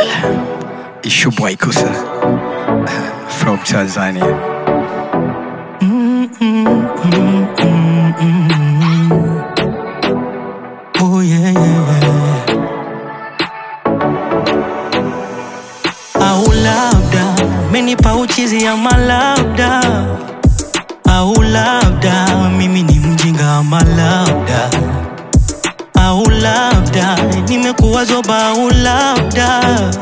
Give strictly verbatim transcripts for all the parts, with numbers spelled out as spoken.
It's your boy Kusa from Tanzania. Mm, mm, mm, mm, mm. Oh yeah, yeah, yeah. Au labda menipa uchizi ama labda, au labda mimi ni mjinga ama labda, au labda nimekuwa zoba, au labda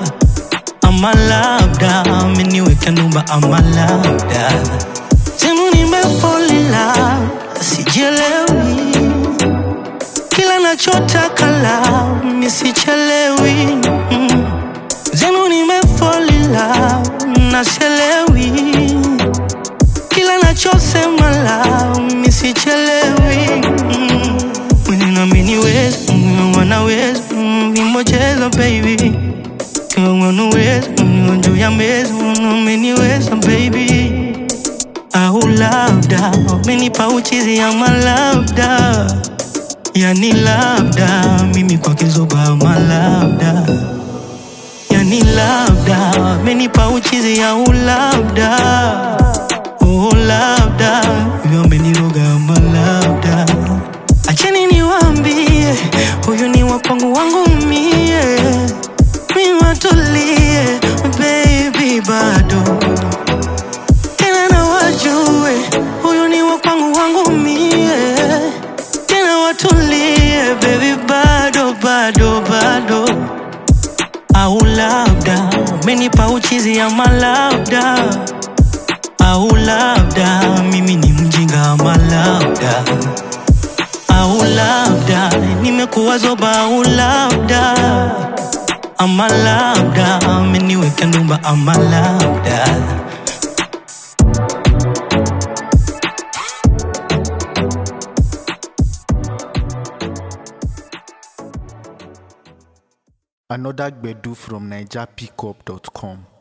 ama labda ameniweka numba, ama labda semu nimefall in love, sijielewi kila nachotaka la misichelewi. mm. Zenu nimefall in love, nasielewi kila nachosema la misichelewi. mm. Mwenye namini wezi, mwana wezi, vimocheza baby. Kwa wanu wezi, njuu ya mezi, mweni wezi baby. Au labda menipa uchizi ama labda, yani labda mimi kwa kizoba ama labda, yani labda menipa uchizi au labda, oh labda hivyo meniroga ama labda. Acheni niwaambie huyu ni wa kwangu wangu mie, mimi watulie baby bado tena na wajue huyu ni wa kwangu wangu mie, tena watulie baby bado bado bado. Au labda menipa uchizi ama labda, au labda mimi ni mjinga ama labda, au labda nimekuwa zoba, au labda ama labda ameniweka numba, ama labda. Another Gbedu from Niger Pickup dot com.